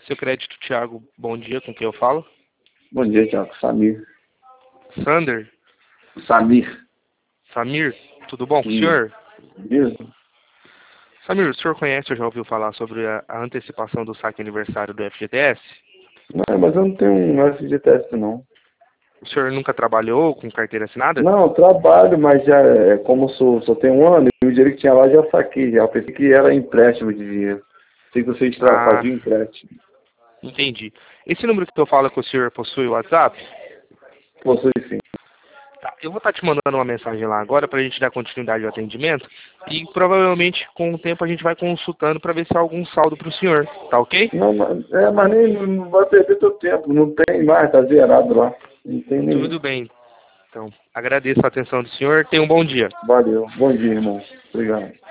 Seu Crédito, Thiago, bom dia, com quem eu falo? Bom dia, Thiago. Samir. Sander? Samir. Samir, tudo bom com o senhor? Mesmo? Samir, o senhor conhece ou já ouviu falar sobre a antecipação do saque aniversário do FGTS? Não, mas eu não tenho um FGTS, não. O senhor nunca trabalhou com carteira assinada? Não, eu trabalho, mas já, como eu só tenho um ano, e o dinheiro que tinha lá já saquei. Já pensei que era empréstimo de dinheiro. Sei que vocês faziam empréstimo. Entendi. Esse número que eu falo é que o senhor possui o WhatsApp? Possui sim. Tá, eu vou estar te mandando uma mensagem lá agora para a gente dar continuidade ao atendimento e provavelmente com o tempo a gente vai consultando para ver se há algum saldo para o senhor, tá ok? Não, mas nem não vai perder teu tempo. Não tem mais, tá zerado lá. Não tem nenhum. Tudo bem. Então, agradeço a atenção do senhor. Tenha um bom dia. Valeu. Bom dia, irmão. Obrigado.